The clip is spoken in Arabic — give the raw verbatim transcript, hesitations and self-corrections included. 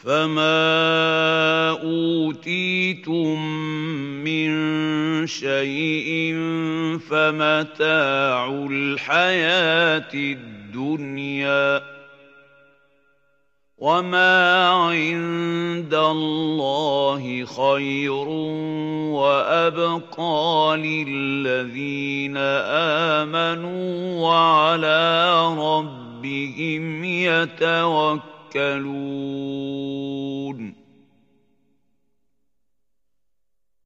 فَمَا أُوتِيتُم مِّن شَيْءٍ فَمَتَاعُ الْحَيَاةِ الدُّنْيَا ۖ وَمَا عِندَ اللَّهِ خَيْرٌ وَأَبْقَىٰ لِلَّذِينَ آمَنُوا وَعَلَىٰ رَبِّهِمْ يَتَوَكَّلُونَ